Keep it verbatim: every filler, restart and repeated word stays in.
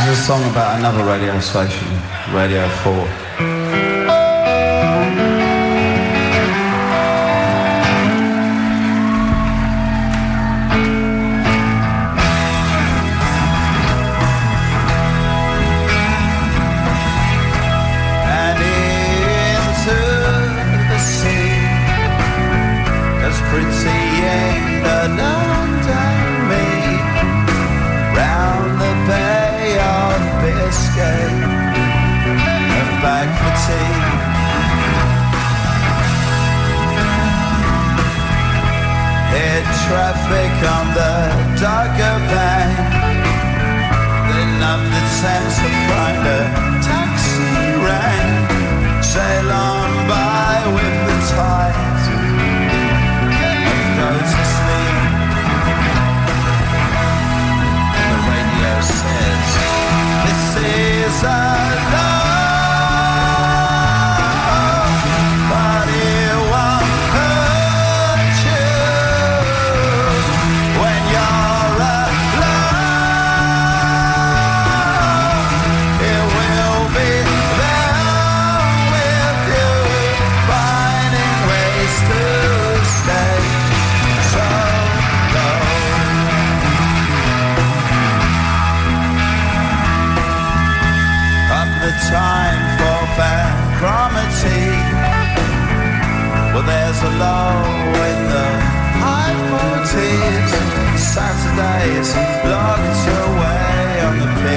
This is a song about another radio station, Radio four. And into the sea, as pretty in the London mead, round the Bay of Biscay, and back for tea. Hit traffic on the Dogger Bank, then up the Thames to find a taxi rank. Sail on by with the tide and go to sleep. The radio says, this is a love, but it won't hurt you when you're alone. It will be there with you, finding ways to stay so low. Up the time for bancromaty. Well, there's a low in the high forties. Saturdays locked away on the